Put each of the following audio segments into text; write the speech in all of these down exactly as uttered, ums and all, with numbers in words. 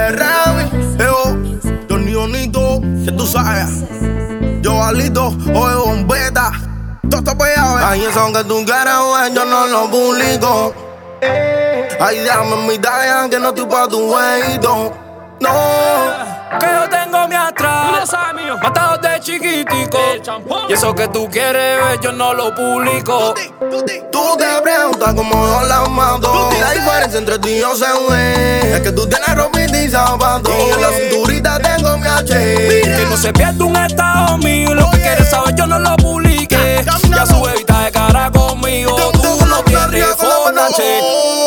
Rami, yo, Johnny Bonito, que tú sabes. Yo Alito, oye, bombeta. Todo está pegado, ay, eso que tú quieres, güey, yo no lo publico. Ay, déjame mi talla, que no estoy pa' tu jueguito. No, que yo tengo mi atrás, matado de chiquitico. Y eso que tú quieres ver, yo no lo publico. Tú te preguntas cómo yo la mato. La diferencia entre tú y yo se ve es que tú tienes ropita y zapatos. Y en la cinturita tengo mi H. Que no se pierda un estado mío. Lo que quieres saber, yo no lo publiqué. Ya su bebita de cara conmigo. Tú no tienes fonache.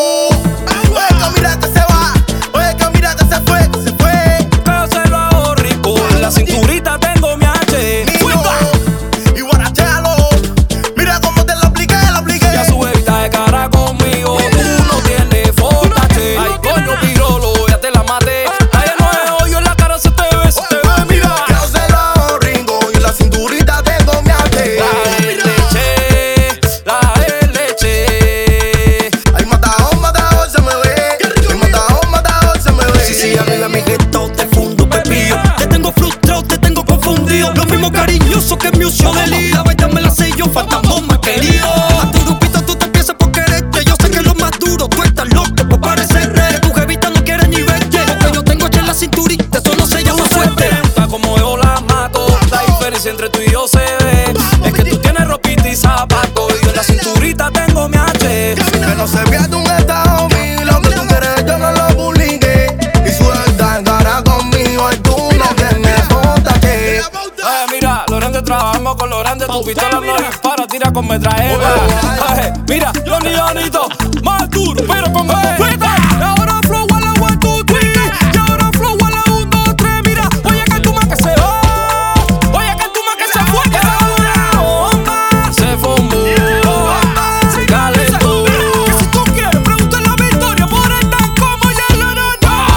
La cinturita tengo mi H. Y guarachalo. Mira cómo te lo apliqué, lo apliqué. Ya su bebita de cara conmigo. Tú no tienes fotache. Ay, coño, pirolo, ya te la maté. Ay, no es hoyo en la cara, se te ve, se te ve, mira. Yo se lo ringo y la cinturita tengo mi H. La de leche, la de leche. Ay, matado, matado, se me ve. Ay, matado, matado, se me ve. Sí, sí, amiga, mi gesto te fundo, pepillo. Te tengo frustrado, te tengo confundido. Lo mismo cariñoso que mi uso de lío. Bailame la sello, fantasma más querido. A tu grupito tú te empiezas por quererte. Yo sé que lo más duro, tú estás loco por parecer rey. Tu jevita no quiere ni verte. Lo que yo tengo hecho en la cinturita, eso no se llama suerte. Como yo la mato, la diferencia entre tú y yo se ve. Es que tú tienes ropita y zapatos. Y yo en la cinturita tengo mi H. Que no se pierda un estado mío. Lo que tú quieres yo no lo publiqué. Y suelta en cara conmigo y tú no tienes fotache. Eh, mira, los grandes trabajamos con los grandes. Tu pistola no dispara, tira con metralleta. Eh, mira, Johnny Bonito, más duro, pero con gafeta. Y ahora flow a la one, two, three. Y ahora flow a la uno, dos, tres. Mira, oye que tu más que se va. Oye que tu más que se fue. Que una bomba se formó. Se calentó. Que si tú quieres, pregúntale la victoria por el tan como ya la no.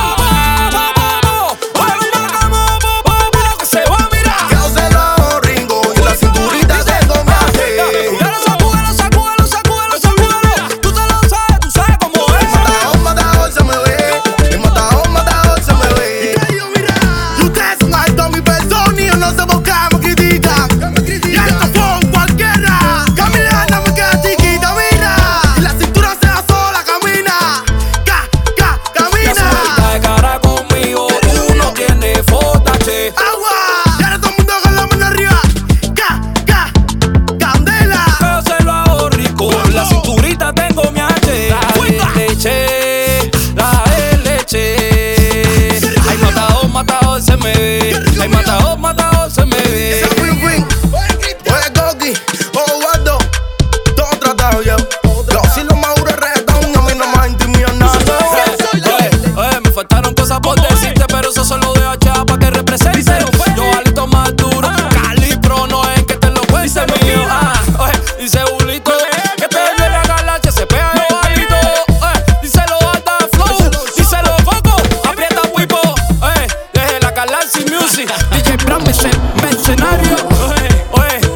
Que se va, mira. Que yo se lo ringo y la cinturita tengo mi H. Pero sacúdelo, sacúdelo, sacúdelo, sacúdelo. Tú te lo sabes, tú sabes cómo es. Matado, matado, se me ve. El matado, matado, se me ve. Y ustedes son altos, mi persona. Y yo no sé por qué me critican. Y alto fue cualquiera. Caminando me queda chiquita, mira. Y la cintura se da sola, camina. Ca, ca, Ya su camina. bebita de cara conmigo. Tú no tienes fotache. Agua. Y ahora todo el mundo con la mano arriba. Ca, ca, candela. Yo se lo hago rico. La cinturita tengo mi H. La de leche, la de leche. Ay, matado, matado, se me ve. Ay, matado, matado, se me ve. Ese Queen Queen. Oye, Coqui. Oh, Guardo. Todo tratado ya. Yo si lo maduro es reggaetón. A mí no me intimida nada. Oye, oye, me faltaron cosas por decirte, pero eso solo de H A pa' que represente. Yo alito más duro, calipro no es que te lo cuente mío. Ah, oye, dice Bulito, que te viene a galache, se pega yo alito. Oye, díselo Alta Flow, díselo Coco, aprieta Wipo. Oye, desde la Galaxy Music, D J Brown, mercenario. Oye, oye,